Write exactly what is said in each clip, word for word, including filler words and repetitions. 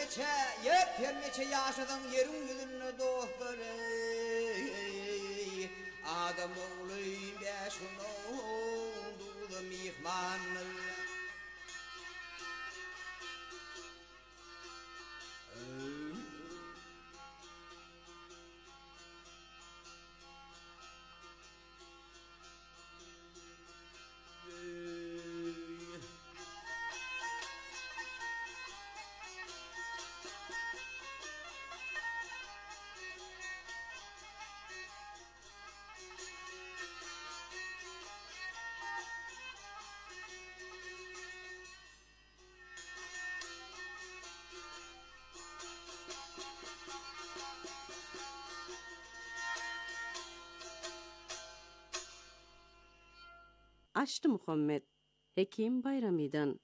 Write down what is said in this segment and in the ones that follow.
neçe, yepyer neçe yaşadın yerin yüzünü dostlar ey. Adam oğlu beşinin doğdu mihmanı. Açtı Muhammed Hekim Bayramı'dan.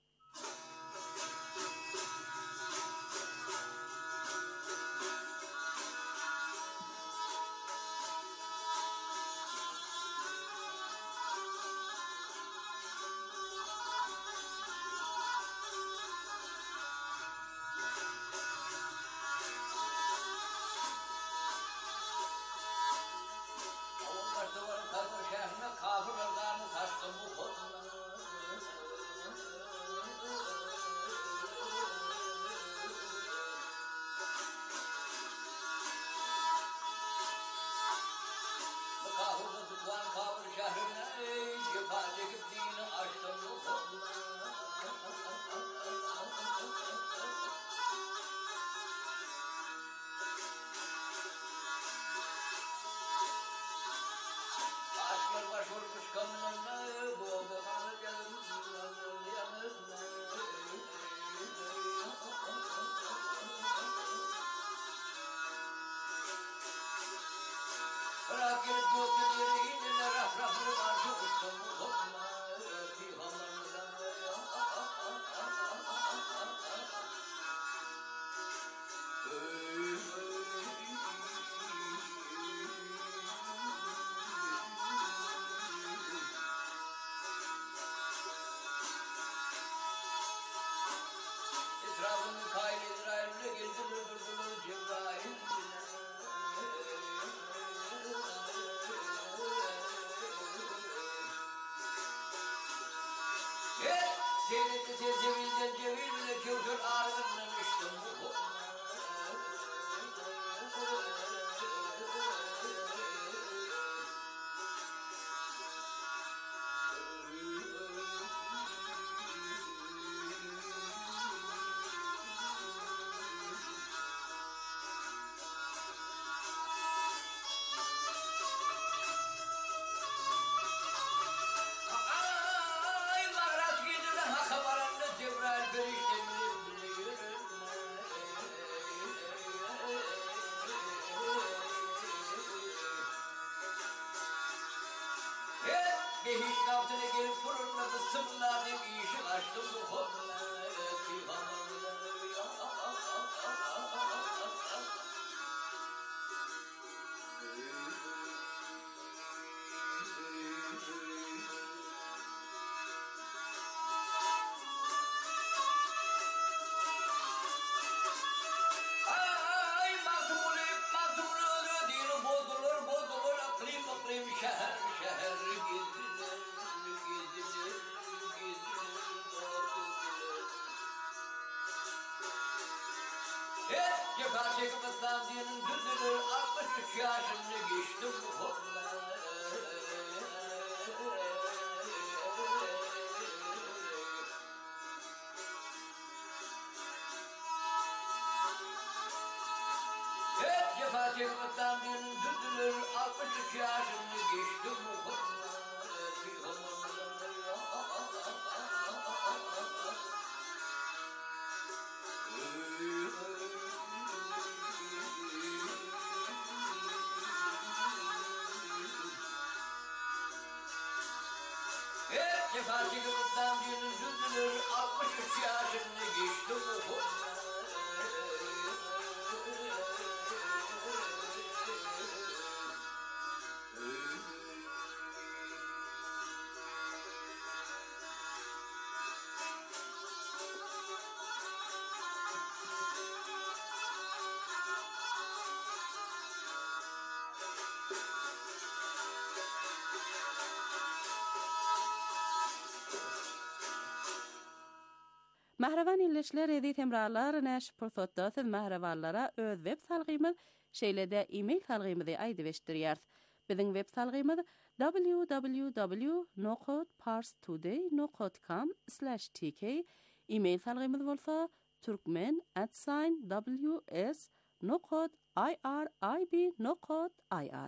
Mahravan illeşler edi temralar näş pursatda siz mahravallara öz web salgymyz şeýlede e-mail salgymyzy aýdyp eşdirýär. Biziň web salgymyz w w w nokta parstoday nokta com slash t k. E-mail salgymyz bolsa turkmen at w s nokta i r i b nokta i r.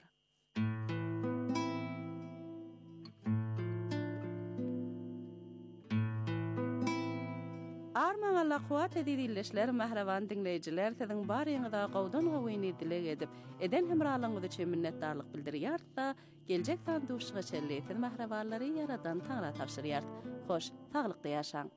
Arman Allah kuwat edilişler mahravan dinleyijiler siziň baryňyza gowdan gowyny dilek edip eden hemralygyňyz üçin minnetdarlyk bildirýär-da geljek sanduşyga çelleýän mahrawallary yaradan taňra tapşyrýar. Hoş, taglykda ýaşaň.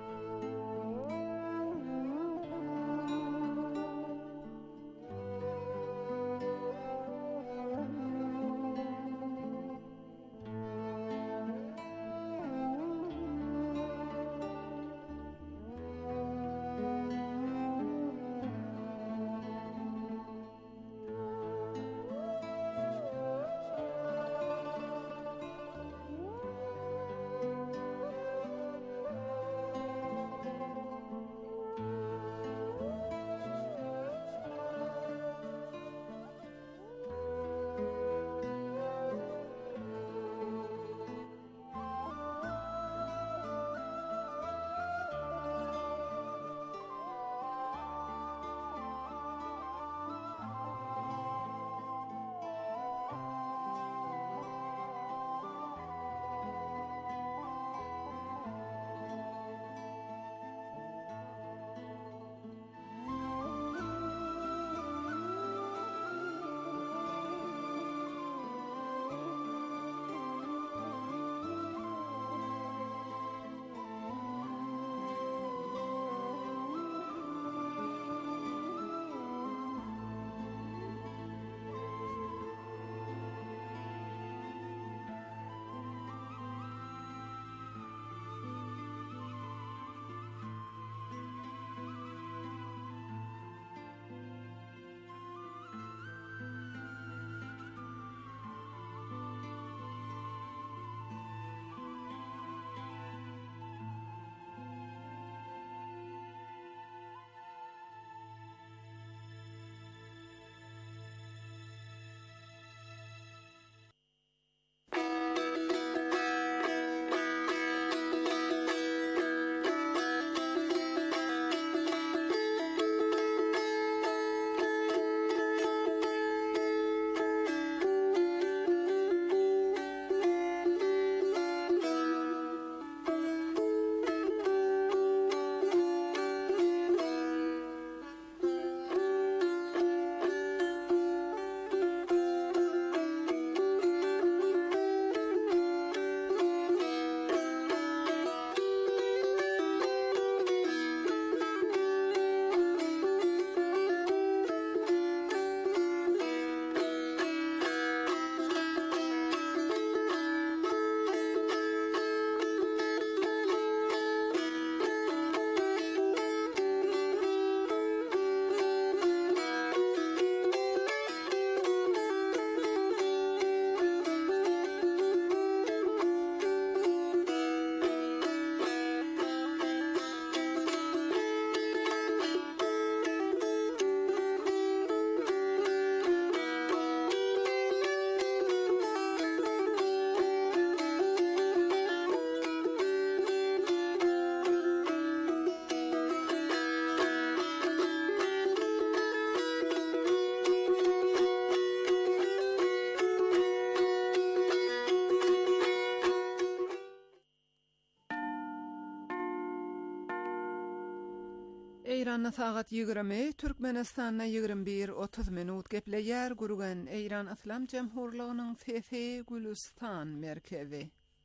Eýranda sagat ýigirmi, Türkmenistanda ýigirmi bir otuz minut gepleýär gurgan Eýran Islam Jemhurlygynyň F F Gülistan merkezi.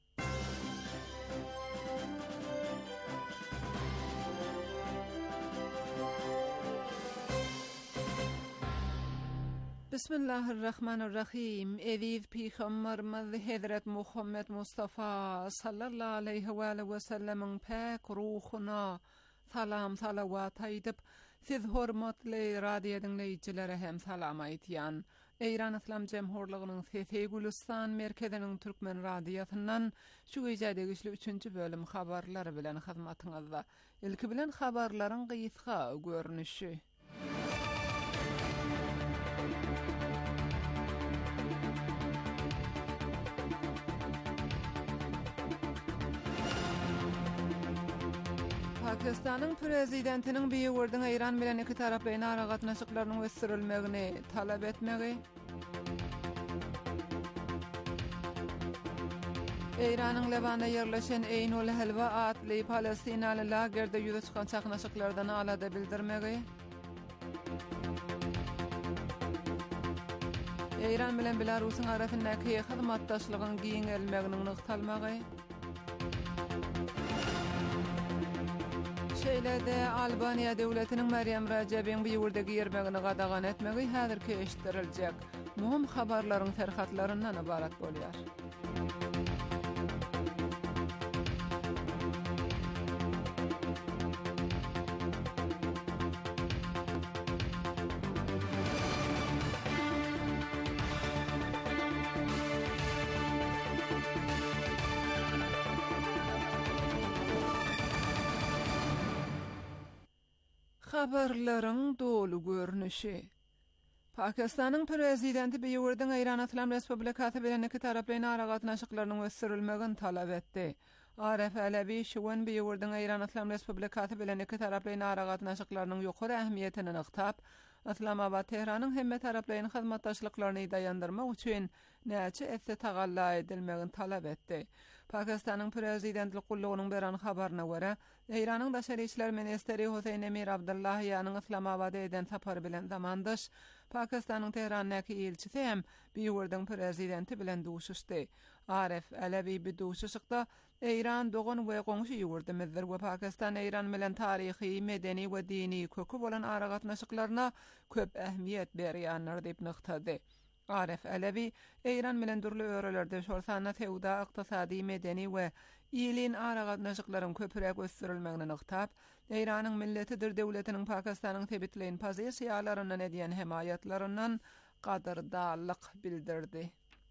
Bismillahirrahmanirrahim. Eviz Peygamberimiz Hazret Muhammed Mustafa sallallahu aleyhi ve sellem'in pak ruhuna salam salavat aýdyp, siz hormatly radio dinleýijilere hem salam aýtýan. Eýran Islam Jemhurlygynyň Fefe Gülistan merkeziniň Türkmen radiýasyndan şu gecäde güçlü üçünçi bölüm habarlary bilen hyzmatyňyzda. Ilki bilen habarlaryň gysga görnüşi. Pakistanyň prezidentiniň bir wurdyň Eýran bilen iki taraplyň ara gatnaşyklarynyň ösürilmegini talap etmegi. Eýranyň Lebanda ýerleşen Eynul Helva adly Palestinaly lagerde ýüze çykan çaknaşyklardan alada bildirmegi. Eýran bilen Belarusyň arasyndaky hyzmatdaşlygyň giňelmeginiň nykdalmagy. Şeýlede Albaniýa döwletiniň Meryem Rajabiň bu ýurdagi ýermegini gadagan etmegi häzirki eşitdiriljek. Muhim habarlaryň terhatlaryndan ibarat bolýar. Habarlaryň dolu görnüşi. Pakistanyň prezidenti bir ýurdyň Eýran Islam Respublikasy bilen iki taraplyň ara gatnaşyklarynyň ösürilmegini talap etdi. Arif Alavi şuwan bir ýurdyň Eýran Islam Respublikasy bilen iki taraplyň ara gatnaşyklarynyň ýokary ähmiýetini nyktap, Islamabad Tehranyň hemme taraplyň hyzmatdaşlyklaryny daýandyrmak üçin näçe etse tagalla edilmegini talap etdi. Pakistanyň prezidentlik gullugynyň beran habaryna görä, Eýranyň daşary işler ministeri Husayn Emir Abdullahiýanyň Islamabada eden sapary bilen zamandaş Pakistanyň Tehranyňky elçisi hem bir ýurdyň prezidenti bilen duşuşdy. Arif Alavi bir duşuşykda Eýran dogan we goňşy ýurdymyzdyr we Pakistan Eýran bilen taryhy, medeni we dini kökü bolan ara gatnaşyklaryna köp ähmiýet berýänler diýip nyktady. Arif Alavi Eýran bilen durly örelerde şolsana tewda ykdysady, medeni we ýylyn ara gatnaşyklaryň köpürek ösürilmegini nyktap, Eýranyň milletidir döwletiniň Pakistanyň tebitleýän pozisiýalaryny edýän hemaýatlaryndan gadyrdalyk bildirdi.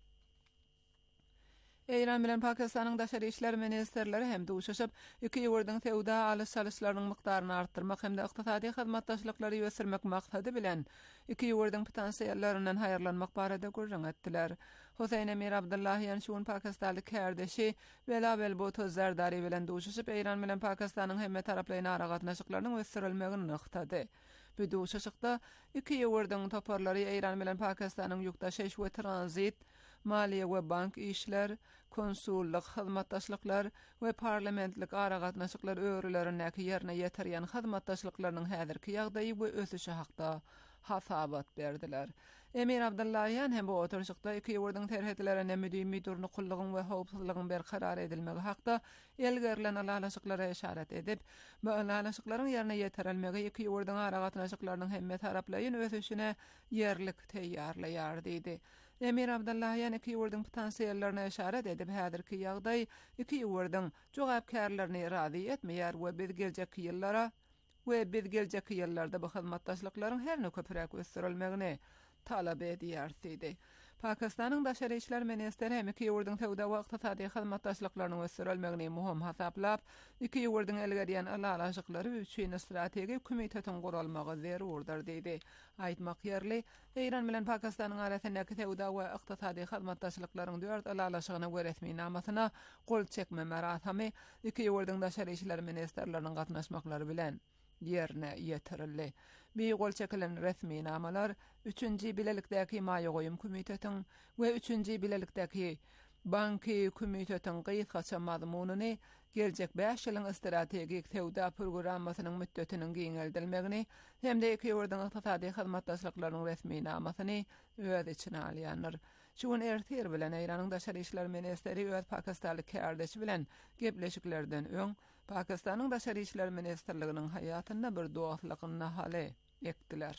Eýran bilen Pakistanyň daşary işler ministerleri hem duşuşyp, iki ýurdyň tewda alys-salyşlarynyň mykdaryny artdyrmak hem de ykdysady hyzmatdaşlyklary ösürmek maksady bilen iki ýurdyň potensiýallarynyň haýyrlanmak barada gurrun etdiler. Husayn Emir Abdullahiýan şuun Pakistanly kärdeşi Belabel Bhutto Zardari bilen duşuşyp Eýran bilen Pakistanyň hemme taraplyň ara gatnaşyklarynyň ösürilmegini nyktady. Bu duşuşykda iki ýurdyň toparlary Eýran bilen Pakistanyň ýurtdaşyş we tranzit, maliýe we bank işler, konsullyk hyzmatdaşlyklar we parlamentlik ara gatnaşyklar öwrülerindäki ýerine ýetirýän hyzmatdaşlyklarynyň häzirki ýagdaýy we ösüşi hakda hasabat berdiler. Emir Abdullahiýan hem bu oturuşykda iki ýurdyň terhetlerine müdimi durny kullugyň we howpsuzlygyň berkarar edilmegi hakda elgerilen alalaşyklara işaret edip, bu alalaşyklaryň ýerine ýetirilmegi iki ýurdyň ara gatnaşyklarynyň hemme taraplyň ösüşine ýerlik teýýarlaýar diýdi. Emir Abdullahiýan iki ýurdyň potensiýallaryna işaret edip, häzirki ýagdaý iki ýurdyň jogapkärlerini razy etmeýär we biz geljek ýyllara we biz geljek ýyllarda bu hyzmatdaşlyklaryň herne köpürek ösürilmegini talap edýär diýdi. Pakistanyň daşary işler ministeri hem iki ýurdyň tewda we ykdysady hyzmatdaşlyklarynyň ösürilmegini muhim hasaplap, iki ýurdyň elgerýän alalaşyklary üçin strategik komitetiň gurulmagy zerurdur diýdi. Aýtmak ýerli, Eýran bilen Pakistanyň arasyndaky tewda we ykdysady hyzmatdaşlyklaryň dört alalaşygyna we resmi namasyna gol çekme merasimy iki ýurdyň daşary işler ministerleriniň gatnaşmaklary bilen ýerine ýetirildi. Bir gol çekilen resmi namalar üçünji bilelikdäki maýa goýum komitetiň we üçünji bilelikdäki banky komitetiň gysgaça mazmunyny geljek beş ýylyň strategik tewda programmasynyň müddetiniň giňeldilmegini hemde iki ýurdyň ykdysady hyzmatdaşlyklarynyň resmi namasyny öz içine alýanlar. Şuun ertir bilen Eýranyň daşary işler ministeri öz Pakistanly kärdeşi bilen gepleşiklerden öň Pakistanyň daşary işler ministerliginiň haýatyna bir dogaklygyny hale ekdiler.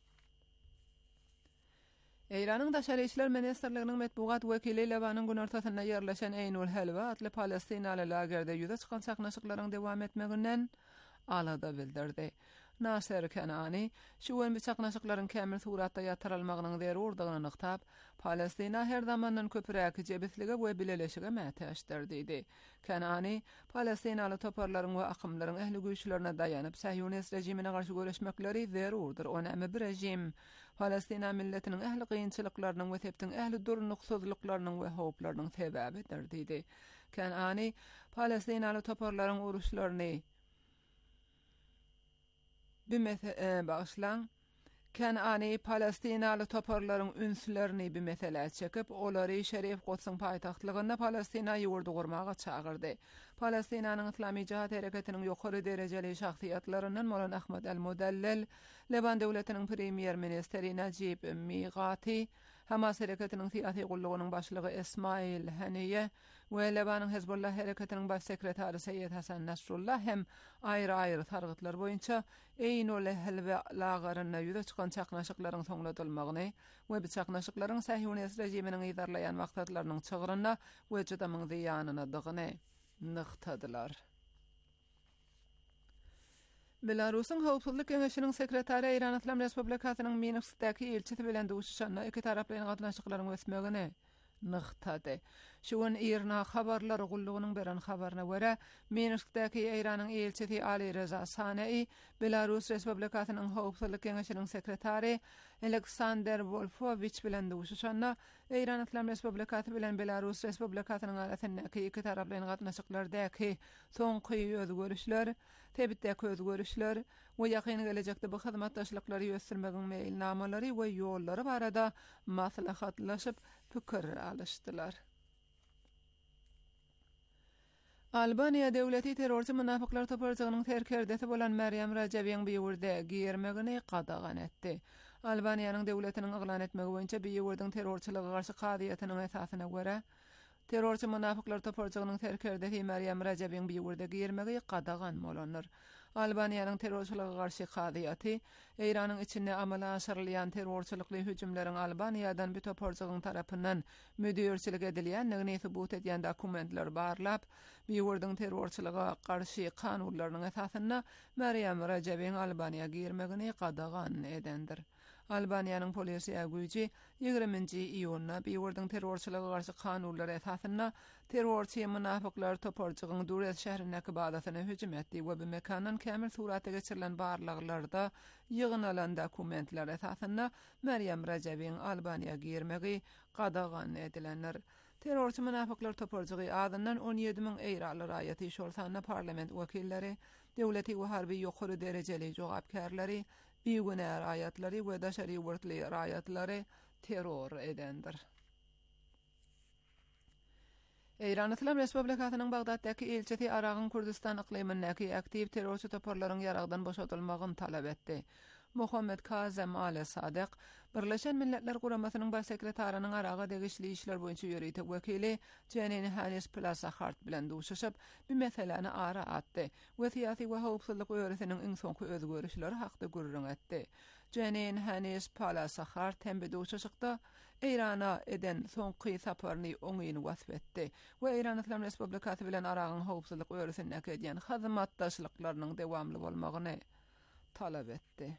Eýranyň daşary işler ministerliginiň medpugat wekili Lebanyň günortasyna ýerleşen Eynul Helva adly Palestinaly lagerde ýüze çykan çaknaşyklaryň dowam etmeginden alada bildirdi. Nasser Kanani şuwen biçaknaşyklaryň kämil suratda ýatyrylmagynyň zerurdygyny nyktab, Palestina her zamandan köpüräk jebitlige we bileleşige mätäşdir diýdi. Kanani Palestinaly toparlaryň we akymlaryň ähli güýçlerine daýanyp Sahyonist rejimine garşy göreşmekleri zerurdyr. Onamy bir rejim Palestina milletiniň ähli gynçylyklarynyň we tepdiň ähli durnuksuzlyklarynyň we howplarynyň sebäbidir diýdi. Kanani Palestinaly toparlaryň uruşlaryny bimethel başlan Kanani Palestinaly toparlaryň ünslerini bimethel çekip olary Şerif Quds'yň paýtagtlygyna Palestina ýurdu gurmaga çagyrdy. Palestinanyň Islami Cihat hereketiniň ýokary derejeli şahsiýatlarynyň Molan Ahmed el-Mudallal, Leban döwletiniň premier ministeri Najib Miqati, Hamas hereketiniň siýasy gullugynyň başlygy Ismail Haniye we Lebanyň Hezbollah hereketiniň baş sekretary Seyyed Hasan Nasrullah hem aýry-aýry targytlar boýunça eýnol helwe lagaryna ýüze çykan çaknaşyklaryň soňladylmagyny we bu çaknaşyklaryň Sahyonist rejiminiň idarlaýan maksatlarynyň çygyryna we jydamyň ziýanyna dygyny nyktadylar. Belarusyň Howpsuzlyk Keňeşiniň sekretary Iran Islam Respublikasynyň Minskdäki elçisi bilen duşuşanna iki taraplaryň gatnaşyklaryň ösmegini nıktady. Şuun Irna habarlary gullugynyň beren habaryna görä, Minskdäki Iranyň elçisi Ali Reza Sanei, Belarus Respublikasynyň Howpsuzlyk Keňeşiniň sekretary Aleksandr Wolfowicz bilen duşuşanna Iran Islam Respublikasy bilen Belarus Respublikasynyň arasyndaky iki taraplaryň gatnaşyklardaky soňky özgörüşler, tebitdäki özgörüşler we ýakyn gelecekde bu hyzmatdaşlyklary ýösürmegiň meýilnamalary we ýollary barada maslahatlaşyp pikir alışdylar. Albaniya döwleti terrorçy münafyklar toparjygynyň terkerdesi bolan Meryem Rajabiň biýurde giyermegini qadagan etdi. Albaniýanyň döwletiniň eglan etmegi boýunça biýurdyň terrorçylyga garşy kadiýatynyň esasyna görä, terrorçy münafyklar toparjygynyň terkerdesi Meryem Rajabiň biýurde giyermegi qadagan bolanlar. Albaniýanyň terrorçylyga garşy kadiýaty, Iranyň içinde amala aşyrylýan terrorçylykly hüjümleriň Albaniýadan bir toparjygyň tarapyndan müdürçilik edilýändigini subut edýän dokumentler barlap, biýurdyň terrorçylyga garşy kanunlarynyň esasyna Meryem Rajabiň Albaniýa giyermegini qadagan edendir. Albaniýanyň polisiýa güýji ýygrüminji iýulna biýurdyň terrorçylyga garşy kanunlary esasyna terrorçy münafyklar toparjygyň Durrës şäherindäki badasyna hüjüm etdi we bu mekandan kämil suratda geçirilen barlaglarda ýygynalan dokumentler esasyna Meryem Rajabiň Albaniýa giyermegi qadagan edilenler. Terrorçy münafyklar toparjygy adyndan on ýedi min eýraly raýaty şolsana parlament wekilleri, döwleti we harby ýokary derejeli jogapkärleri, biýgüner aýatlary we daşary wurtly raýatlary terror edendir. Iran Islam Respublikasynyň Bagdaddaky elçisi Aragyň Kurdistan iqlimindäki aktiv terrorçy toparlaryň ýaragdan boşaltylmagyny talap etdi. Muhammed Kazem Ali Sadyk, Birleşen Milletler Guramasynyň baş sekretarynyň Araga degişli işler boýunça ýöreýtek wekili Jenin Hanis Plasahart bilen duşuşyp bu meseleni ara atdy we siýasy we howpsuzlyk öwresiniň iň soňky özgörüşleri hakda gurrun etdi. Jenin Hanis Plasahart hem bu duşuşykda Irana eden soňky saparyny oňyny wasf etdi we Iran Islam Respublikasy bilen Aragyň howpsuzlyk öwresindäki edýän hyzmatdaşlyklarynyň dewamly bolmagyny talap etdi.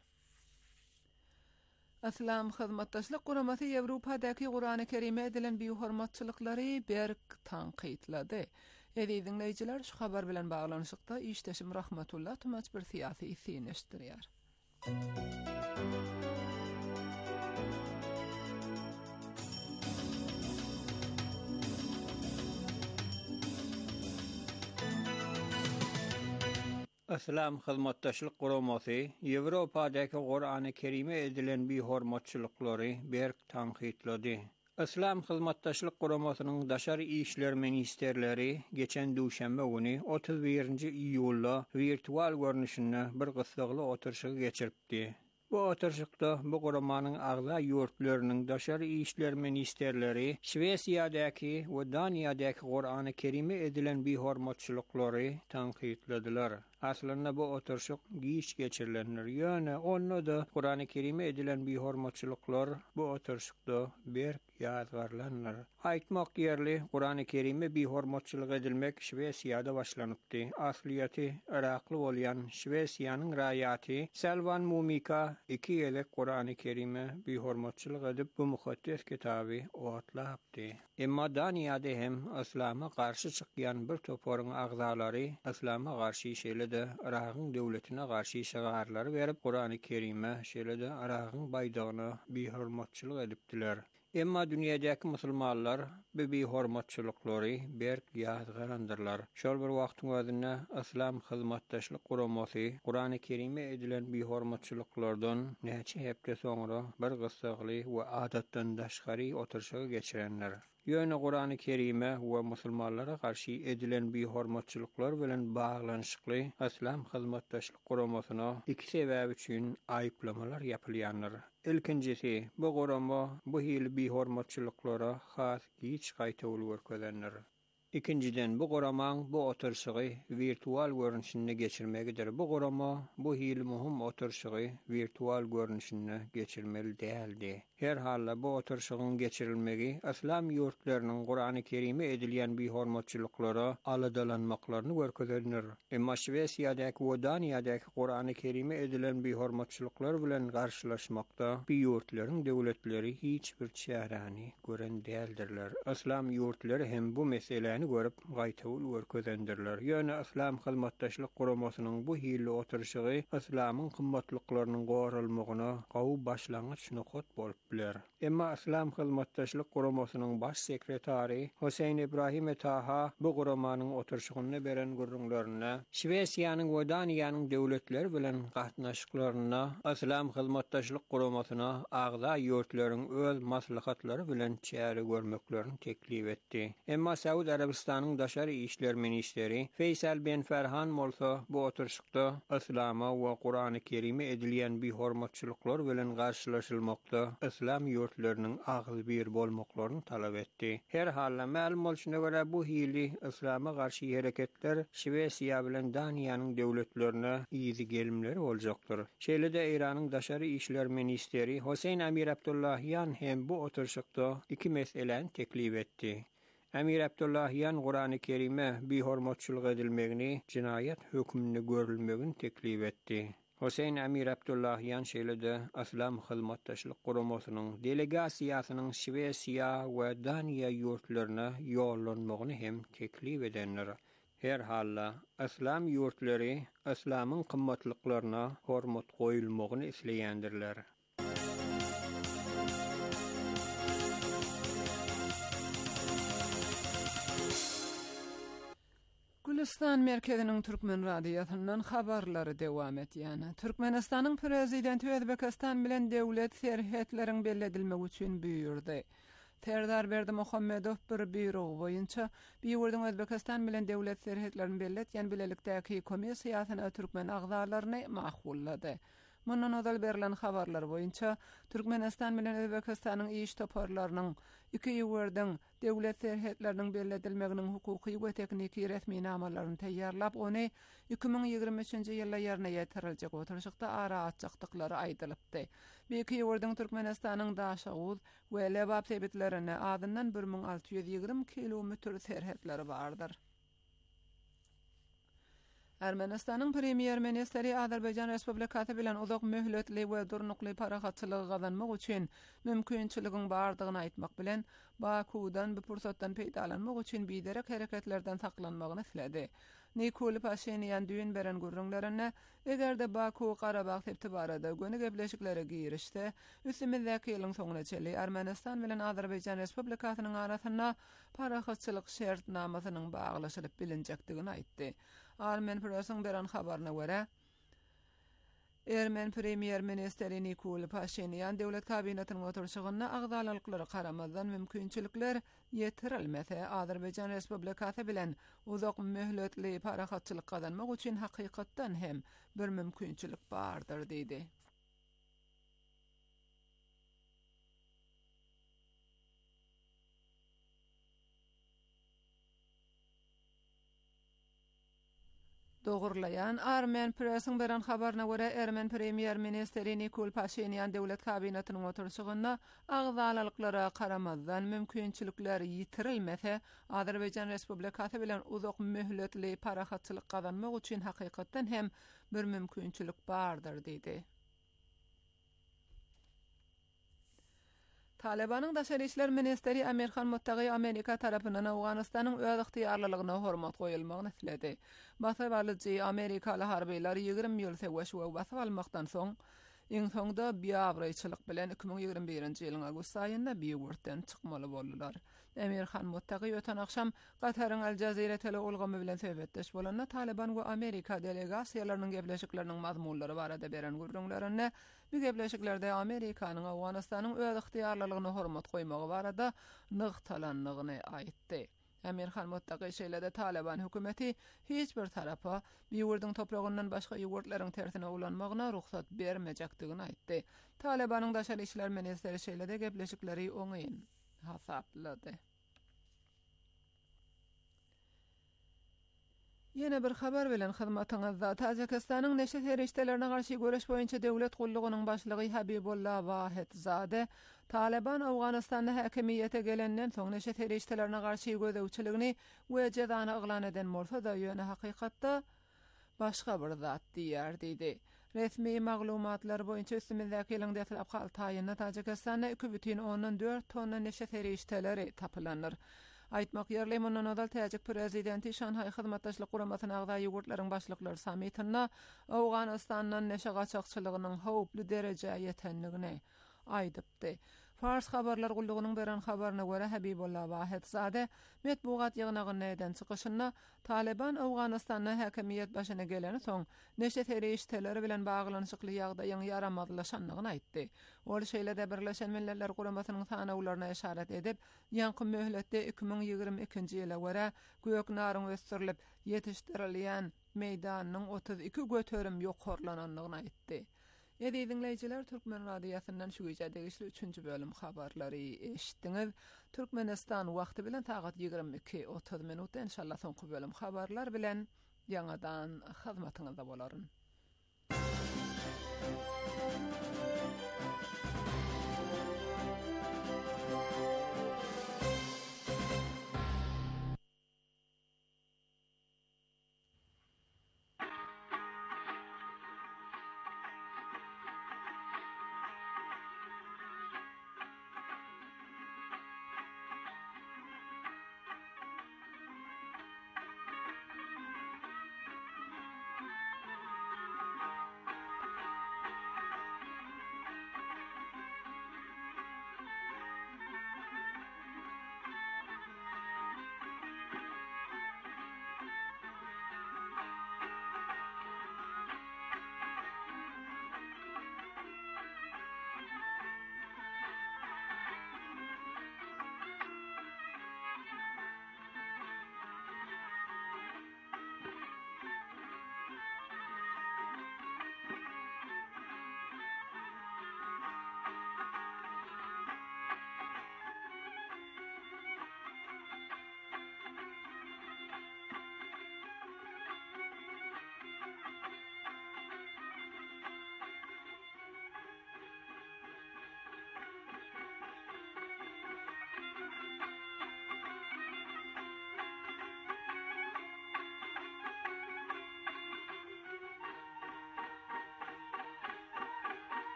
Aslam hyzmatdaşlyk guramasy Ýewropadaky Guran-ı Kerime edilen bir hormatçylyklary berk tanqidlady. Edi dinleýijiler şu habar bilen baglanyşykda işdeşim Rahmatullah tumaç bir siýasy isinişdirýär. Aslam hyzmatdaşlyk guramasy Ýewropadaky Guran-ı Kerime edilen bir hormatçylyklary berk tanqidlady. Aslam hyzmatdaşlyk guramasynyň daşary işler ministerleri geçen duşanba güni otuz birinji iýulda virtual görnüşinde bir gysgly oturşygy geçiripdi. Bu oturşykda bu guramanyň agza ýurtlarynyň daşary işler ministerleri Şwesiýadaky we Daniýadaky Guran-ı Kerime edilen bir hormatçylyklary tanqidladiler. Aslında bu oturşuk giç geçirilenler. Ýöne onu da Kur'an-ı Kerim'e edilen bir hormatçılıklar bu oturşukda bir ýazgarlanlar. Aýtmak ýerli Kur'an-ı Kerim'e bir hormatçılık edilmek Şwesiýada başlanypdy. Asliýaty Irakly bolýan Şwesiýanyň raýaty Selvan Mumika iki ýyllyk Kur'an-ı Kerim'e bir hormatçılık edip bu mukaddes kitaby owatlapdy. Emma Daniýada hem Islama garşy çykýan bir toporyň agzalary Islama garşy şeýle-de Irakyň döwletine garşy şagarlary berip Kur'an-ı Kerim'e şeýle-de Irakyň baýdagyna bir hormatçylyk edipdiler. Emma dünýädäki musulmanlar bu bir hormatçylyklary berk ýazgarandyrlar. Şol bir wagtyň özünde Islam hyzmatdaşlyk guramasy Kur'an-ı Kerim'e edilen bir hormatçylyklardan näçe hepde soňra bir gysgaly we adatdan daşgary oturşygy geçirenler. Ýöne Kur'an-ı Kerim'e we musulmanlara garşy edilen bir hormatçylyklar bilen baglanyşykly Islam hyzmatdaşlyk guramasyna iki sebäp üçin aýyplamalar ýapylýanlar. Ilkincisi, bu gurama bu hili bir hormatçylyklara has giç gaýtawyl görkezenler. İkinciden bu goramaň bu oturşygy virtual görnüşine geçirmegidir. Bu gorama bu hili muhim oturşygy virtual görnüşine geçirmeli däldi. Her halda bu oturşygyň geçirilmegi Islam ýurtlarynyň Kur'an-ı Kerim'e edilýän bir hormatçylyklara aladalanmaklaryny görkezenler. Emma Şwesiýadaky we Daniýadaky Kur'an-ı Kerim'e edilen bir hormatçylyklar bilen garşylaşmakda bir ýurtlaryň döwletleri hiç bir çärany gören däldirler. Islam ýurtlary hem bu meseleni görüp gaýtawyl görkezendirler. Ýöne Islam hyzmatdaşlyk guramasynyň bu hili oturşygy Islamyň kymmatlyklarynyň goralmagyna gawy başlangyç nokot bolup biler. Emma Islam hyzmatdaşlyk guramasynyň baş sekretary Hosein Ibrahim Taha bu guramanyň oturşygyny beren gurrunlaryna Şwesiýanyň we Daniýanyň döwletleri bilen gatnaşyklaryna Islam hyzmatdaşlyk guramasyna agza ýurtlaryň öz maslahatlary bilen çäre görmeklerini teklip etdi. Emma Saud Arabistanyň daşary işler ministeri Feysal ben Ferhan bolsa bu oturşykda Islama we Kur'an-ı Kerim'e edilýän bir hormatçylyklar bilen garşylaşylmakda Islam ýurtlarynyň agyl bir bolmaklaryny talap etdi. Her halda ma'lum bolşuna görä bu hili Islama garşy hereketler Şwesiýa bilen Daniýanyň döwletlerine iýdi gelimleri boljakdyr. Şeýle-de Iranyň daşary işler ministeri Hosein Amir Abdullahyan hem bu oturşykda iki meseleni teklip etdi. Amir Abdullahyan Kur'an-ı Kerim'e bir hormatçylyk edilmegini, cinayet hükmüni görülmegini teklip etdi. Hosein Amir Abdullahyan şeýle-de Islam hyzmatdaşlyk guramasynyň delegasiýasynyň Şwesiýa we Daniýa ýurtlaryna ýollanmagyny hem teklip edenler. Her halda Islam ýurtlary Islamyň kymmatlyklaryna hormat goýulmagyny isleýändirler. Gülistan merkeziniň Türkmen radiýasyndan habarlary dewam etýär. Türkmenistanyň prezidenti Özbekistan bilen döwlet serhetleriň belledilmegi üçin büýürdi. Serdar Berdimuhammedow bir büýrügi boýunça büýürdiň Özbekistan bilen döwlet serhetlerini belletýän bilelikdäki komissiýasyna Türkmen agzalaryny mahgullady. Mundan öňe berilen habarlar boýunça Türkmenistan bilen Özbekistanyň iş toparlarynyň iki ýurtdyň döwlet serhetleriniň belledilmeginiň hukuky we tekniki resmi namalaryny taýýarlap ony iki ming ýigirme üçinji ýylda ýerine ýetiriljek oturşykda ara atjakdyklary aýdylypdy. Bu iki ýurtdyň Türkmenistanyň Daşaguz we Lebap sebitlerine adyndan bir ming alty ýüz ýigirme kilometr serhetleri bardyr. Ermenistanyň premier ministeri Azerbaýjan Respublikasy bilen uzak möhletli we durnukly parahatçylygy gazanmak üçin mümkinçiligiň bardygyny aýtmak bilen Bakudan bu pursatdan peýdalanmak üçin biderek hereketlerden saklanmagyny isledi. Nikol Pashinyan düýün beren gurrunlaryna egerde Baku Qarabağ septi barada göni gepleşiklere girişde üstümizdäki ýylyň soňuna çeli Ermenistan bilen Azerbaýjan Respublikasynyň arasynda parahatçylyk şertnamasynyň baglaşylyp bilinjekdigini aýtdy. Armen Press'ın beren habaryna görä, Ermen premier ministeri Nikol Pashinyan döwlet kabinetiniň oturşygyna agzalalyklary garamazdan mümkinçilikler ýetirilmese Azerbaýjan Respublikasy bilen uzak möhletli parahatçylyk gazanmak üçin hakykatdan hem bir mümkinçilik bardyr diýdi. Dogurlayan Armen Press'in beren habarına göre Ermen Premier Ministeri Nikol Pashinyan döwlet kabinetynyň oturşygyna agzalyklara karamazdan mümkinçilikler ýitirilmese Azerbaýjan Respublikasy bilen uzak möhletli parahatçylyk gazanmak üçin hakykatdan hem bir mümkinçilik bardyr diýdi. Talibanyň Daşary işler ministeri Amir Khan Muttaqi Amerika tarapyndan Awganystanyň öz ygtyýarlylygyna hormat goýulmagyny tiledi. Basyp alyjy Amerikaly harbylar ýygrimi ýyl sewş we basyp almakdan soň iň soňda biýabraýçylyk bilen iki bin ýygrimi birinji ýylyň agust aýynda biýurtdan çykmaly boldular. Amir Khan Muttaqi öten akşam Gataryň Al Jazeera teleolgamy bilen söhbetdeş bolanda Taliban we Amerika delegasiýalarynyň gepleşikleriniň mazmunlary barada beren gurrunlaryny bu gepleşiklerde Amerikanyň Awganystanyň öz ygtyýarlylygyna hormat goýmagy barada nygtalanlygyny aýtdy. Amir Khan Muttaqi şeýlede Taliban hökümeti hiç bir tarapa biýurdyň topragyndan başga ýurtlaryň tersine ulanmagyna ruhsat bermejekdigini aýtdy. Talibanyň Daşary işler ministeri şeýlede gepleşikleri oňyň hasaplady. Yine bir habar bilen hyzmatyňyzda Tajikistanyň neşet herişdelerine garşy göreş boýunça döwlet gullugynyň başlygy Habibullah Wahidzade Taliban Awganystanda häkimiýete gelenden soň neşet herişdelerine garşy gödäwçiligini we jazany yglan eden bolsa da ýöne hakykatda başga bir zat diýär diýdi. Resmi maglumatlar boýunça üstümizdäki ýylyň detlap haltaýyna Tajikistanda iki бүтүn ondan dört tonna neşet herişdeleri tapylanýar. Aýtmak ýerli mundan odal Täjik prezidenti Şanhay hyzmatdaşlyk guramasyna agdaý ýurtlaryň başlyklary sammitinde Awganystandan neşe gaçakçylygynyň howply derejäge ýetenligini aýdypdy. Fars habarlar gullugynyň beren habaryna görä Habibullah Wahidzade metbuat ýygynagyny eden çykyşynda Taliban Awganystanda häkimiýet başyna geleni soň neşet herişdeleri bilen baglanyşykly ýagdaýyň yaramazlaşanlygyny aýtdy. Ol şeýlede Birleşen Milletler Guramasynyň sanawlaryna işaret edip, ýanky möhletde iki bin ýygrimi ikinji ýyla görä Göknaryň ösürilip ýetişdirilýän meýdanyň otuz iki göterim ýokarlananlygyny aýtdy. Ýa-da dinleýijiler Türkmen radiýasyndan şu güýje degişli üçünji bölüm habarlary eşitdiňiz. Türkmenistan wagty bilen tagat ýygrimi iki otuz minutda inşallah soňky bölüm habarlar bilen ýangadan hyzmatyňyzda bolaryn.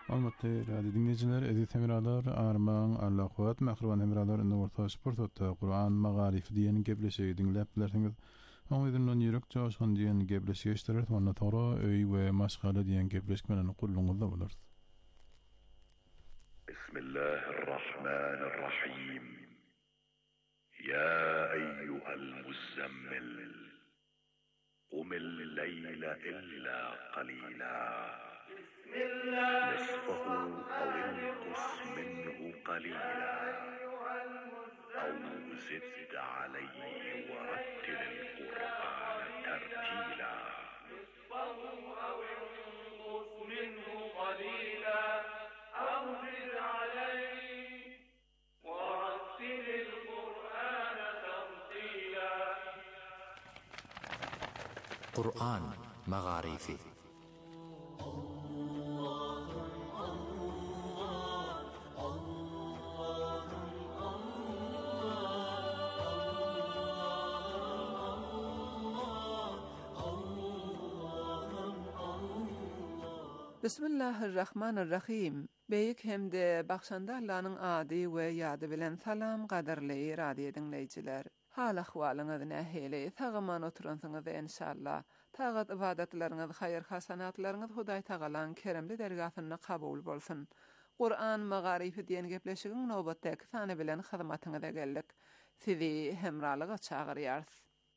Almaty radio dinleyijiler, eziz hemralar, arman, Allah kuwat, mahruwan hemralar, indi orta sportda Qur'an magarifi diýen gepleşigi dinläp bilersiňiz. Oň ýerden ýürek joşgan diýen gepleşigi işler, onda togra öý we maşgala diýen gepleşmelerini gulluňyzda bolar. Bismillahirrahmanirrahim. Ya eyyuhal muzammil, qumil leyla illa qalila. نصفه أو انقص منه قليلا أو زد عليه ورتل القرآن ترتيلا نصفه أو انقص منه قليلا أو زد عليه ورتل القرآن ترتيلا. قرآن مغاريثي. Bismillahirrahmanirrahim. Beýik hemde bagşanda Allah'ın ady we ýady bilen salam gaderli radio dinleyijiler. Hal ahwalyňyz nähili? Tagaman oturansyňyz inşallah. Tagat ibadatlaryňyz, haýır hasanatlaryňyz Hudaý Tagalaň keremli dergahyna kabul bolsun. Qur'an magarifi diýen gepleşigiň nobatdaky sany bilen hyzmatyňyza geldik. Sizi hemralyga çagyrýarys.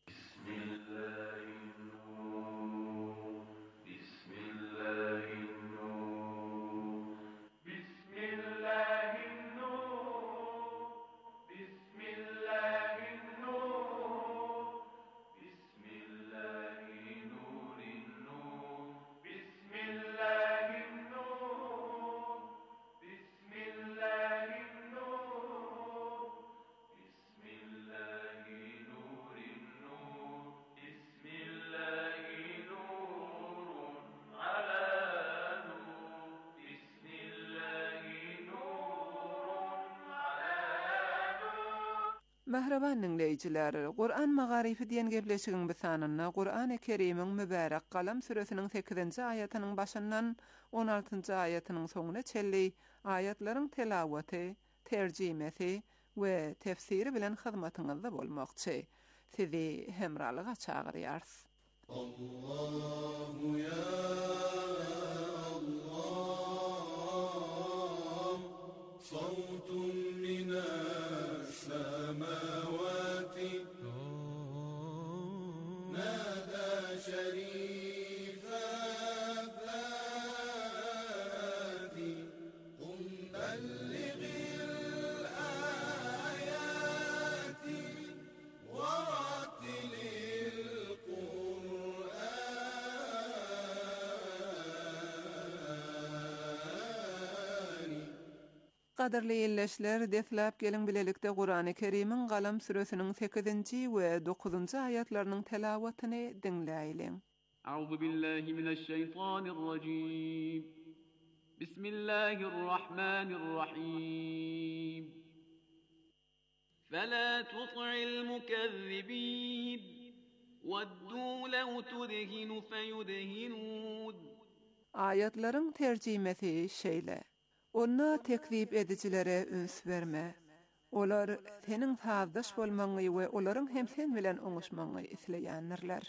Mehreban dinleyijiler, Qur'an magarifi diýen gepleşigiň bisanyna Qur'an-ı Kerimiň mübarek Qalam suresiniň sekizinji aýatynyň başyndan on altynjy aýatynyň soňuna çelli aýatlaryň telawaty, terjimesi we tefsiri bilen hyzmatyňyzda bolmakçy. Sizi hemralyga çagyrýarys. Allahu ya Allah, sawtun minas samawati nada sharifa fati qum ballighil ayati wa rattilil Qadarly ýerleşler, deslap geliň bilelikde Qur'an-ı Kerimiň Qalam suresiniň sekizinji we dokuzunjy aýatlarynyň telawatyny dinläýilen. Euzu billahi mineşşeytanirracim. Bismillahirrahmanirrahim. Fela tut'il mukezzibin. Waddu law tudhinu feyudhinun. Aýatlaryň terjimesi şeýle: Onna tekzip edicilere üns verme. Olar senin sazdaş bolmaňy we olaryň hem sen bilen oňuşmaňy isleýändirler.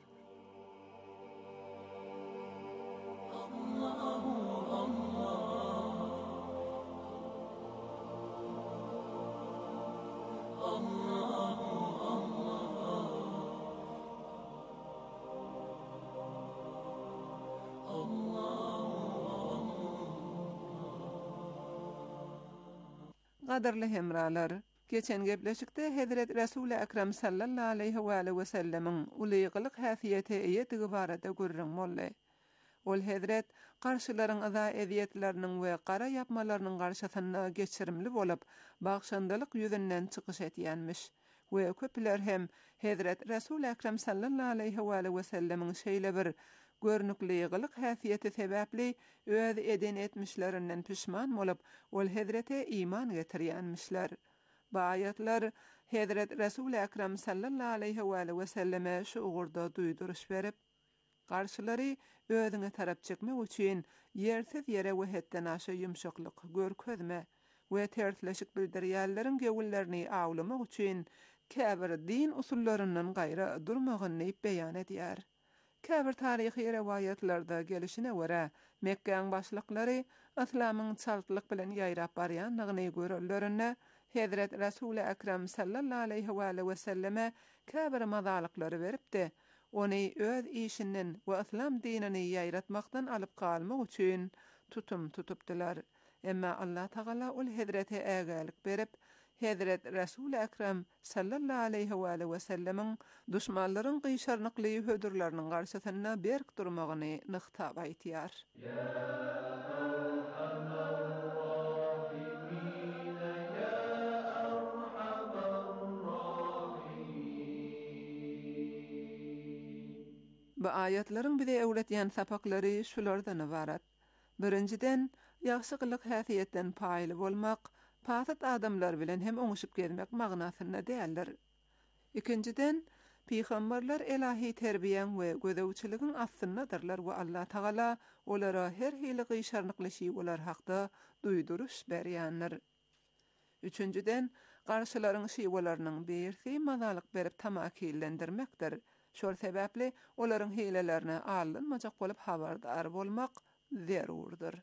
Qadarly hemralar, geçen gepleşikde Hazret Resul Ekrem sallallahu aleyhi we aleyhi we sellemiň ulygylyk häsiýeti eýetigi barada görüň boldy. Ol Hazret garşylaryň aza eziýetleriniň we qara yapmalarynyň garşysyna geçirimli bolup, bagşandalyk ýüzünden çykyş etýänmiş. We köpler hem Hazret Resul Ekrem sallallahu aleyhi we aleyhi we sellemiň şeýle bir görnükli ýygylyk häsiýeti sebäpli öz eden etmişlerinden pişman bolup, ol Hazrete iman getirýänmişler. Bu aýatlar Hazret Resul Ekrem sallallahu aleyhi we aleyhi we selleme şu ugurda duýduruş berip, Garşylary özüne tarap çekmek üçin yersiz yere wehetden aşa yumşaklyk görkezme we tertleşik bildirýärlerin gewillerini awlamak üçin käbir din usullaryndan gaýra durmagyny beýan edýär. Käbir taryhy rewayatlarda gelişine görä Mekkeň başlyklary Islamyň çaltlyk bilen ýaýrap barýanlygyny görürlerine Hazrat Rasul Akram sallallahu aleyhi ve selleme käbir mazalykları beripdi. Ony öz işinden we Islam dinini ýaýratmakdan alyp galmak üçin tutum tutupdylar. Emma Allah Taala ol Hazreti ägälik berip, Hazrat Rasul Akram sallallahu aleyhi ve sellemin düşmanlaryň gyşarnykly hödürleriniň garşysynda berk durmagyny nyktab aýtýar. Bu ayatlaryň bize öwretýän sapaklary şulardan ibarat. Birinciden, ýaşylyk häsiýetden paýly bolmak, pasat adamlar bilen hem oňuşup gezmek magnasyna däldir. Ikinciden, Peýgamberler ilahi terbiýen we gözewçiligiň aslynadyrlar we Allah Taala olara her hili gyşarnykly şeýler hakda duýduruş berýändir. Üçünciden, garşylaryň şeýwelarynyň bersi mazalyk berip tamakillendirmekdir. Şol sebäpli olaryň hilelerine alınmajak bolup habardar bolmak zerurdur.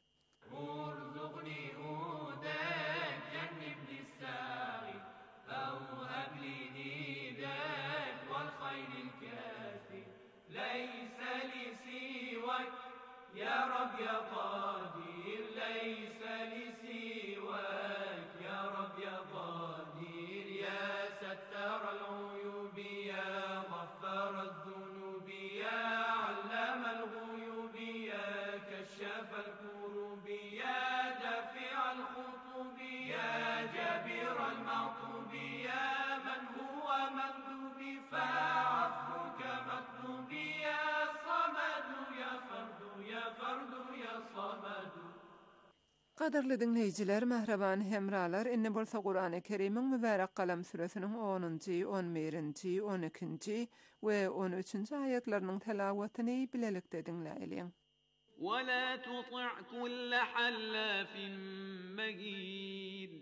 يا رب يا قادر ليس لي سواك يا رب يا قادر يا ستار العيوب يا غفار الذنوب يا علام الغيوب يا كشاف الكروب يا دافع الخطوب يا جابر المعطوب يا من هو مندوب فعفوك مطلوب يا صمد يا فرد يا فرد يا صمد. Qadarly dinleýijiler, mähreban hemralar, inne bolsa Qur'an-ı Kerim'iň mübarek Kalam suresiniň onunji, on birinji, on ikinji we on üçünji ayatlarynyň telawatyny bilelikde dinläýiliň. ولا تطع كل حلاف مهين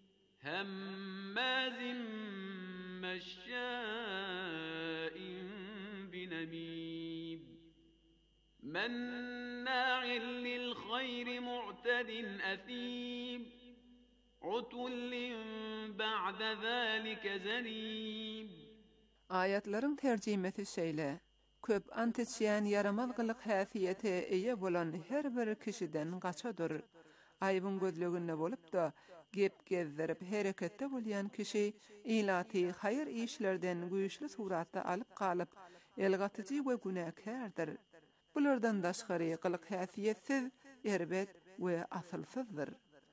هماز مشاء بنميم مناع للخير معتد أثيم عتل بعد ذلك زنيم. Ayatlaryň terjimesi şeýle: köp antiçiýan yaramazlyk häsiýete eýe bolan her bir kişiden gaçadyr. Aýbyň gözleginde bolup da gep gezdirip hereketde bolýan kişi ilaty haýyr işlerden güýçli suratda alyp galyp elgatyjy we günäkärdir. Bulardan daşgary gylyk häsiýetsiz, erbet we asylsyzdyr.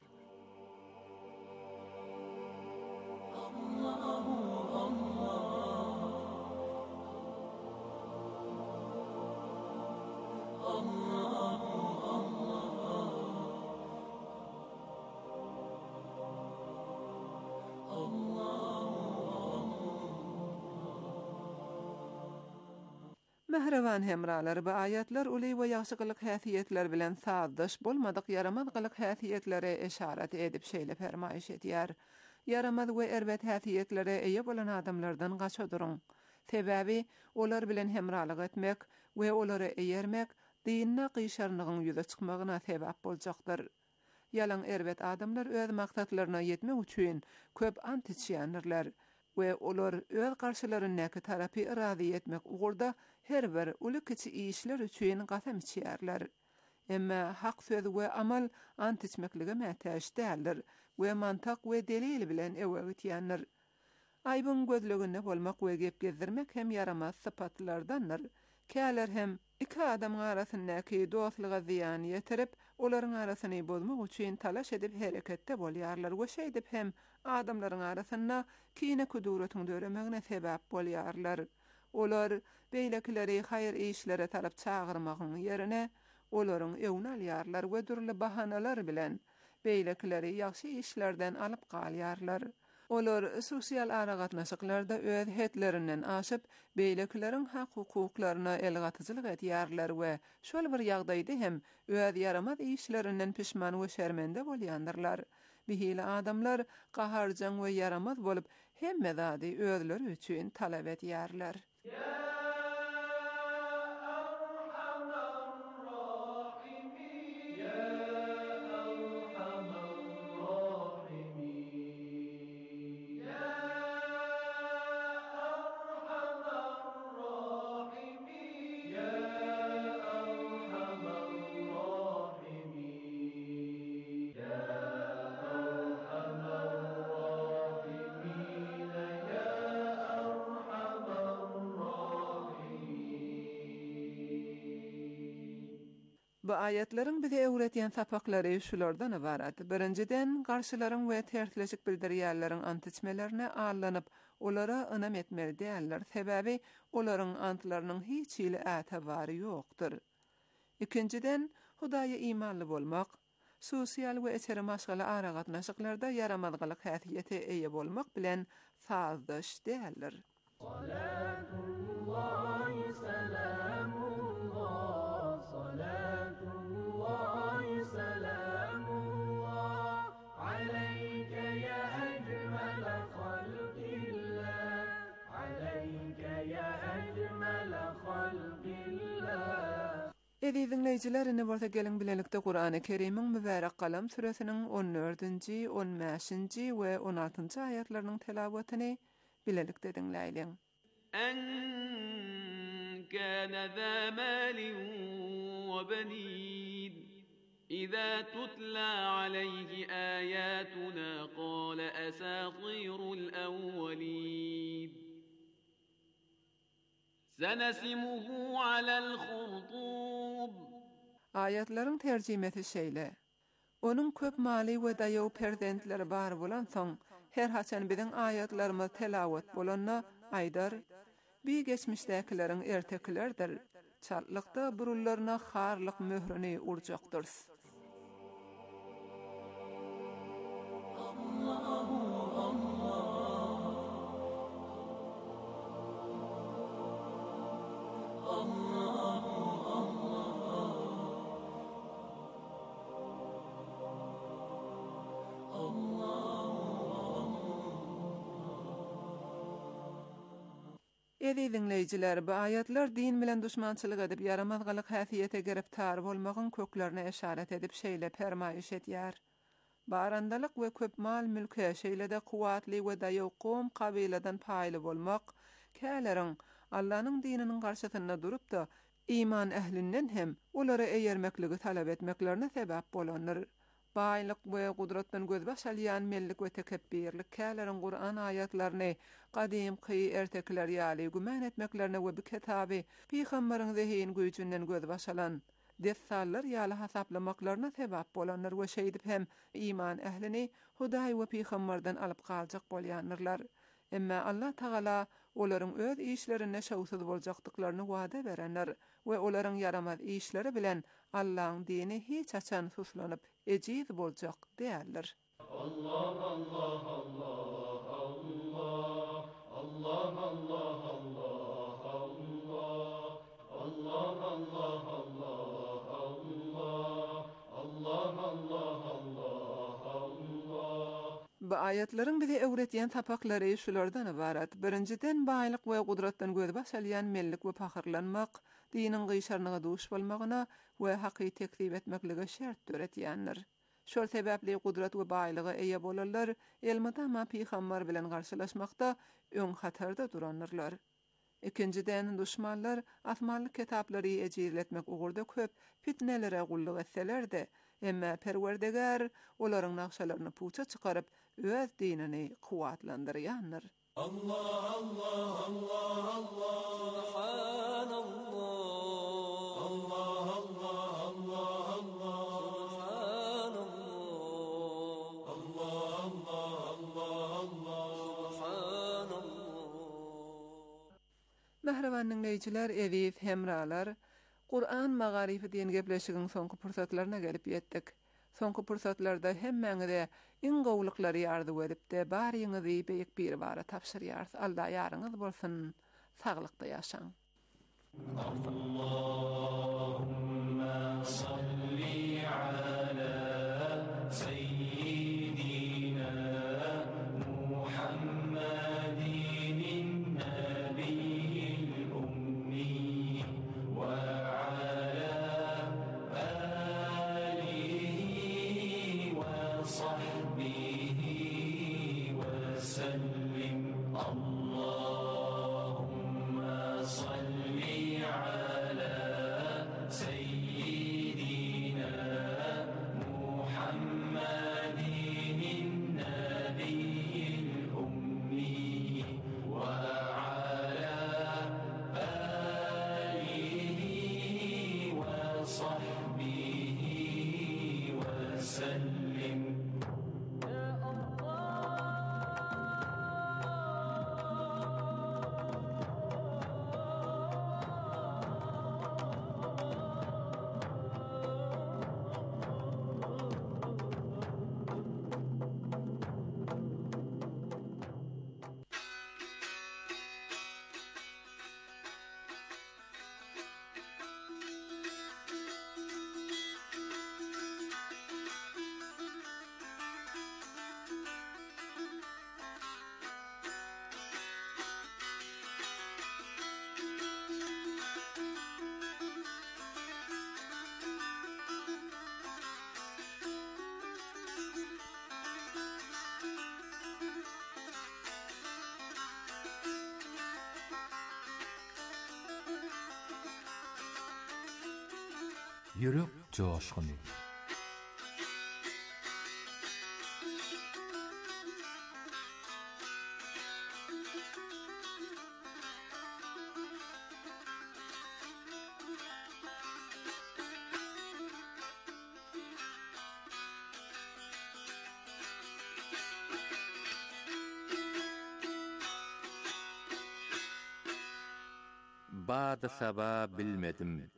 Mähreban hemralar, bu ayatlar uly we ýaşylyk häsiýetler bilen saýdaş bolmadyk yaramazlyk häsiýetlere eşaret edip şeýle fermaýyş edýär. Yaramaz we erbet häsiýetlere eýe bolan adamlardan gaçadyryň. Sebäbi olar bilen hemralyk etmek we olary eýermek dinne gyşarnygyň ýüze çykmagyna sebäp boljakdyr. Yalan erbet adamlar öz maksatlaryna ýetmek üçin köp antiçiýanlar we olar öz garşylaryny tarapy irazy etmek ugurda her bir uly kiçi işler üçin gasam içýärler. Emma hak söz we amal antiçmeklige mätäş däldir we mantak we delil bilen ewegitýänler. Aýbyň gözleginde bolmak we gep gezdirmek hem yaramaz sypatlardandyr. Käler hem iki adam arasyndaky dostlyga ziýan ýetirip, olaryň arasyny bozmak üçin talaş edip hereketde bolýarlar we şeýdip hem adamlaryň arasynda kine kuduratyň döremegine sebäp bolýarlar. Olar beýlekileri haýyr işlere tarap çağırmagyň ýerine olaryň öwüne alýarlar we durly bahanalar bilen beýlekileri ýaxşy işlerden alyp galýarlar. Olar sosial aragatnaşyklarda öz hetlerinden aşyp beýlekleriň hak hukuklaryna elgatyjylyk edýärler we şol bir ýagdaýda hem öz yaramaz işlerinden pişman we şermende bolýandyrlar. Bihili adamlar gaharjan we yaramaz bolup hemme zady özleri üçin talap edýärler. Bu ayetlerin bize öwretýän sapaklary şulardan ibarat. Birinciden, garşylaryň we tertleşik bildirýärleriň antiçmelerine allanyp, olara ynam etmeli däller. Sebäbi olaryň antlarynyň hiç ýyly ätibary ýokdur. Ikinciden, Hudaýa imanly bolmak, sosial we içeri maşgala aragatnaşyklarda yaramazlyk häsiýete eýe bolmak bilen fazdaş däller. Salatullahi selamullah, salatullahi selamullah, aleyke ya ecmel halqillah, aleyke ya ecmel halqillah. Edi dinleyijilerini bolsa gelin bilelikde Qur'an-ı Kerim'in mübarek Kalam suresinin on dördünji, on beşinji we on altynji ayatlarynyň telawatyny bilelikde dinleýin. En kana za malin ve banin İza tutla alayhi ayatuna qala asatirul awwalin Senesimuhu alal khurtub Ayatlaryň terjimesi şeýle. Onun köp mali we daýaw perdentleri bar bolan soň her haçan biziň ayatlarymyz telawat bolanna aýdar, bi geçmişdäkilerin erteklerdir. Çarlykda burullarına harlyk möhrüni urjakdyr. Edi dinleyijiler, bu ayatlar din bilen düşmançylyk edip yaramazlyk häsiýete geriptar bolmagyň köklerine eşaret edip şeýle permaýyş edýär. Barandalyk we köp mal mülke şeýle-de kuwatly we daýaw gowum kabiladan paýly bolmak, käleriň Allah'nyň dininiň garşysyna durup da iman ählinden hem olara eýermekligi talap etmeklerine sebäp bolanlar. Baýlyk we gudratdan gözbaş alýan mellik we tekebbirlik käleriň Qur'an ayatlaryny gadymky ertekler ýaly güman etmeklerine we bu kitaby Peýgamberiň zehin güýjünden gözbaş alan dessallar ýaly hasaplamaklarına sebäp bolanlar we şeýdip hem iman ählini Hudaý we Peýgamberden alyp galjak bolýanlar. Emma Allah Taala olaryň öz işlerine şawsuz boljakdyklaryny wada berenler we olaryň yaramaz işleri bilen Allah'ın dini hiç açan suslanyp ejiz boljak däller. Allah Allah Allah Allah Allah Allah Allah Allah Allah Allah Allah Allah Allah. Bu ayetlerin bize öwretýän tapaklary şulardan ibarat. Birinciden baýlyk we gudratdan gözbaş alýan mellik we pahyrlanmak, diniň gyşarlygyna duş bolmagyna we haky teklip etmekligi şert töretýänler. Şol sebäpli gudrat we baýlyga eýe bolarlar, elmydama Peýgamber bilen garşylaşmakda öň hatarda duranlar. Ikinciden düşmanlar asmanlyk kitaplary ejirletmek ugurda köp fitnelere gullyk etseler-de, emma Perwerdigar olaryň nakşalaryny puça çykaryp öz dinini kuwatlandyrýanlar. Allah Allah Allah Allah Subhanallah Allah Allah Allah Allah Allah Allah Mehreban dinleyijiler, eziz hemralar, Qur'an magarifi diýen gepleşigiň soňky pursatlaryna gelip ýetdik. Soňky pursatlarda hemmeňide iň gowlyklary ýardy beripde bar ýyňyzy beýik bir bara tapşyrýar. Alda ýaryňyz bolsun, saglykda ýaşaň. Allahumma salli ala seyyidina Muhammadin nabiyyil ummi wa ala alihi wa sahbihi wa sallim. Allahumma salli ala seyyidina Muhammadin nabiyyil ummi wa ala alihi wa sahbihi wa sallim. Yürek coşkunu. Ba'da sabah bilmedim.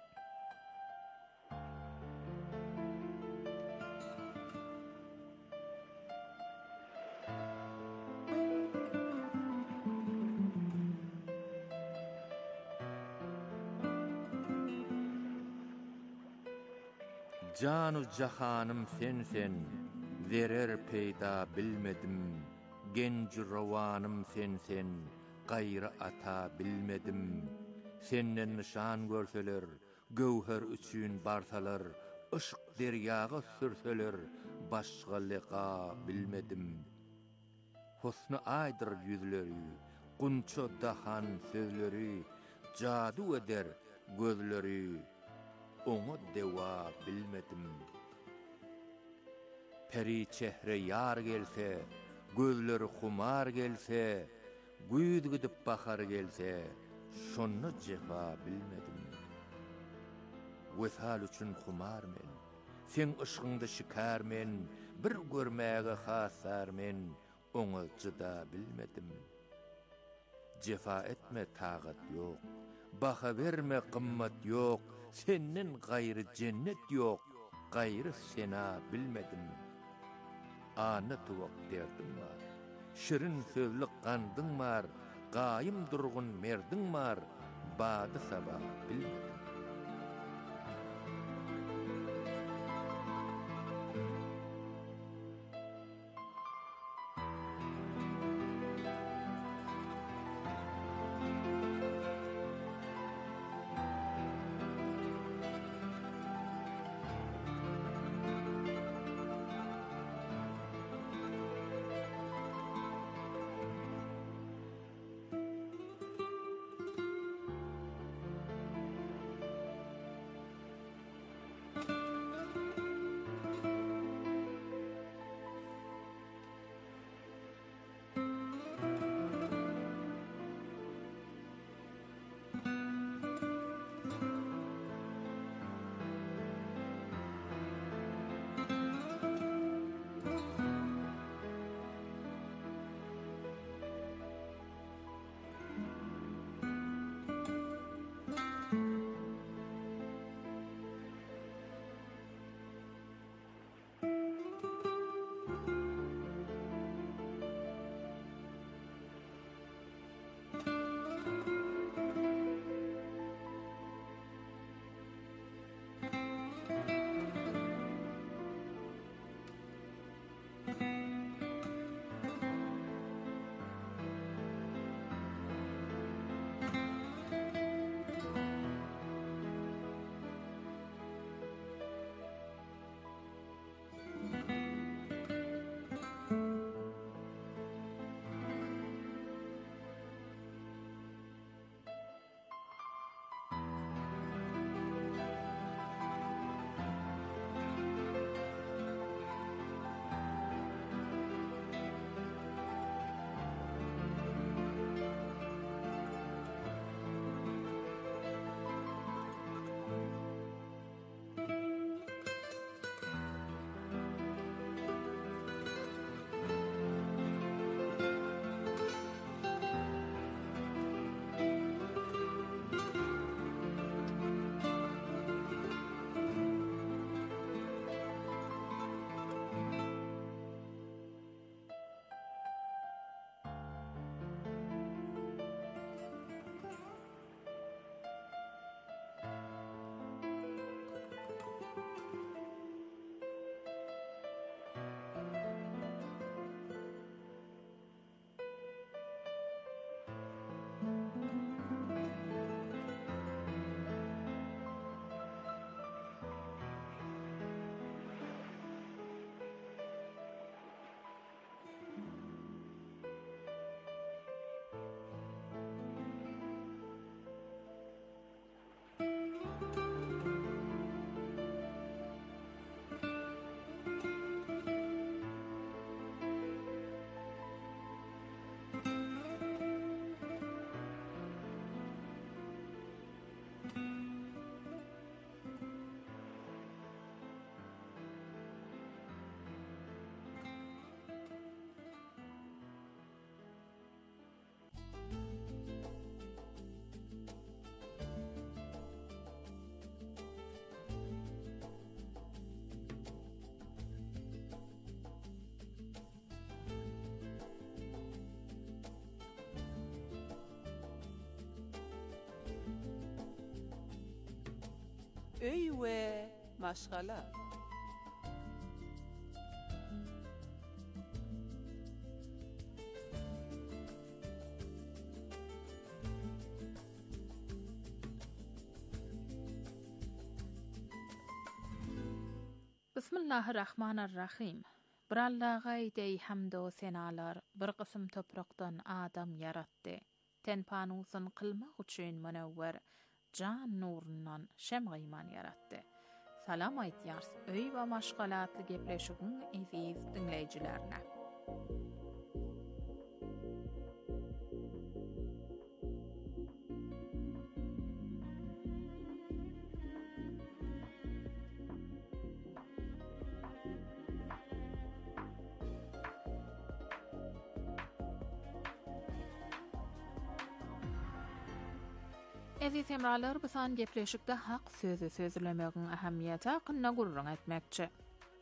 Canu cahanım sensen, verer peyda bilmedim. Genç rovanım sensen, gayrı ata bilmedim. Senden nişan görseler, gövher üçün barsalar, ışık deryağı sürseler, başga liqa bilmedim. Husnu aydır yüzleri, kunço dahan sözleri, cadu eder gözleri, onu deva bilmedim. Peri çehre yar gelse, gözleri humar gelse, güýd gidip bakar gelse, şonu cefa bilmedim. Wesal üçün humar men, sen ışığında şikar men, bir görmäge hasar men, onu cıda bilmedim. Cefa etme tağat yok, baka verme kımmat yok, senin gayrı cennet yok, gayrı sena bilmedim. Anı tuvak derdim var, şirin sözlük gandın var, gayım durgun merdin var, badı sabah bilmedim. öy we maşgala. Bismillahirrahmanirrahim. Bir Allah'a dey hamdo senalar, bir qism toprakdan adam yaratdy. Tenpanusun qılmak üçin münewwer can nurundan şemgayman yaratdy. Salam aýtýars öý we maşgalatly gepleşigiň aziz dinleýijilerine. Aziz hemralar, bisan gepleşikde haq sözü sözlemegiň ähemmiýeti hakkynda gurrun etmekçi.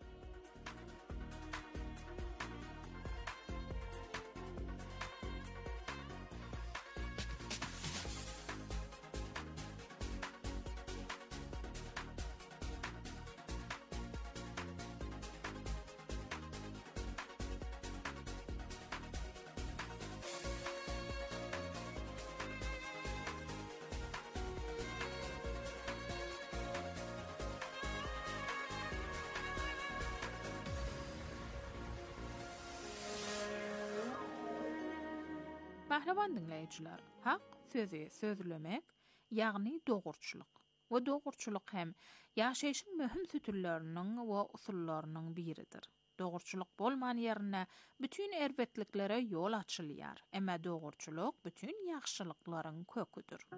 Mahraban dinleyijiler, haq sözü sözlemek, ýagny dogurçuluk. We dogurçuluk hem ýaşaýyşyň möhüm sütülleriniň we usullarynyň biridir. Dogurçuluk bolman ýerine bütün erbetliklere ýol açylýar. Emma dogurçuluk bütün ýagşylyklaryň köküdür.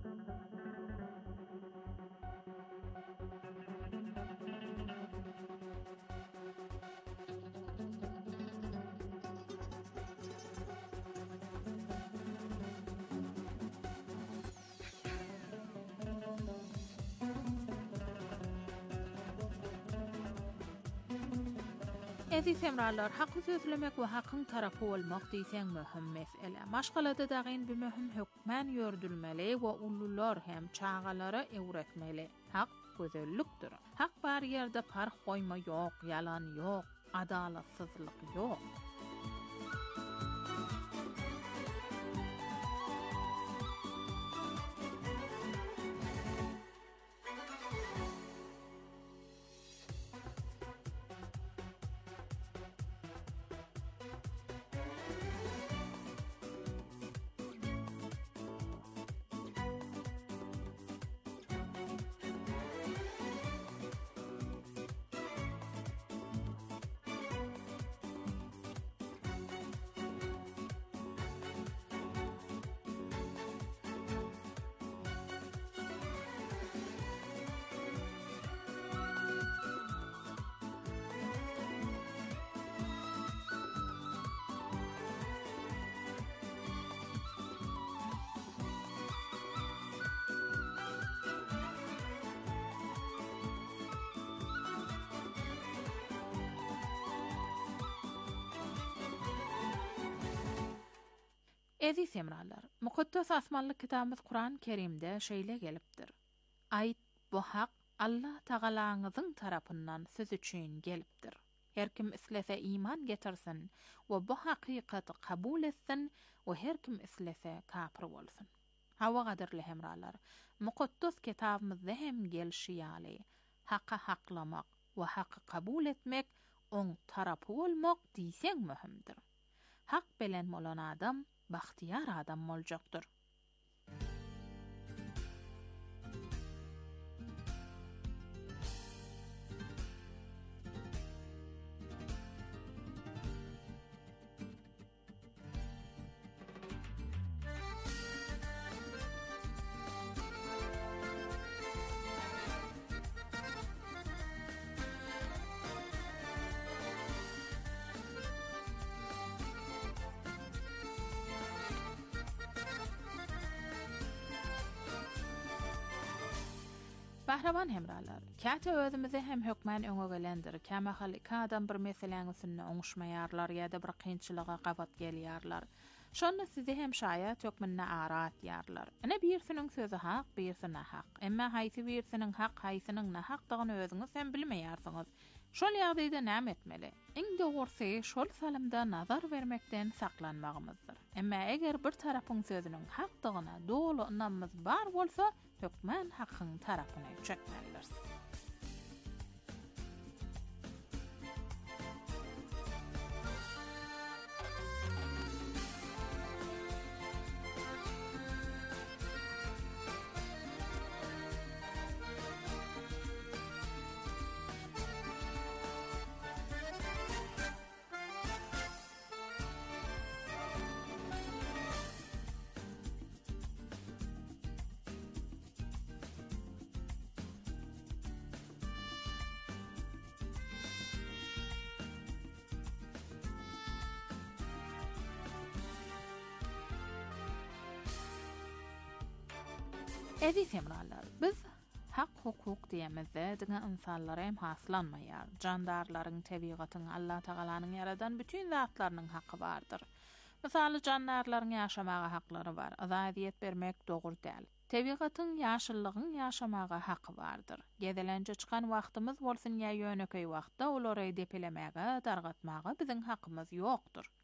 Aziz hemralar, haqqy sözlemek we haqqyň tarapy bolmak diýsen möhüm mesele. Maşgalada dagyn bir möhüm hökmän ýördülmeli we ullular hem çağalara öwretmeli. Haq gözellikdir. Haq bar ýerde fark goýma ýok, ýalan ýok, adalatsyzlyk ýok. Aziz hemralar, mukaddes asmanly kitabymyz Kur'an-ı Kerimde şeýle gelipdir. Aýt, bu hak Allah Tagalaňyzyň tarapyndan söz üçin gelipdir. Her kim islese iman getirsin we bu hakykaty kabul etsin we her kim islese kafir bolsun. Hawa gaderli hemralar, mukaddes kitabymyzda hem gelşýäli, hakka haklamak we hakkı kabul etmek, oň tarapy bolmak diýsen möhümdir. Hak bilen bolan adam bahtiyar adam boljakdyr. Bahravan hemralar, käte özümize hem hökmän öňe gelendir. Käme hal iki adam bir meseleň üstünde oňuşmaýarlar ýa-da bir kynçylyga gabat gelýärler. Şonu sizi hem şayat tökmünne arat yarlar. Ene birsiniň sözü haq, birsine haq. Emma haýsy birsiniň haq, haýsynyň nahaqdygyny özüňiz hem bilmeýärsiňiz. Şol ýagdaýda näme etmeli? Iň dogry şol salymda nazar bermekden saklanmagymyzdyr. Emma eger bir tarapyň sözüniň haqdygyna dogry inanmyz bar bolsa, tökmän hakyň tarapyna çekmelidir. Ezi semralar, biz hak hukuk diýemizde diňe insanlara hem haslanmaýar. Jandarlaryň, tebigatyň, Allah Tagalanyň yaradan bütün zatlarynyň haqqy bardyr. Misaly jandarlaryň ýaşamaga haklary bar. Azadiýet bermek dogry däl. Tebigatyň ýaşyllygyň ýaşamaga haqqy bardyr. Gedelençe çykan wagtymyz bolsun ýa ýöneköý wagtda olary depelemege, dargatmaga biziň haqqymyz ýokdur.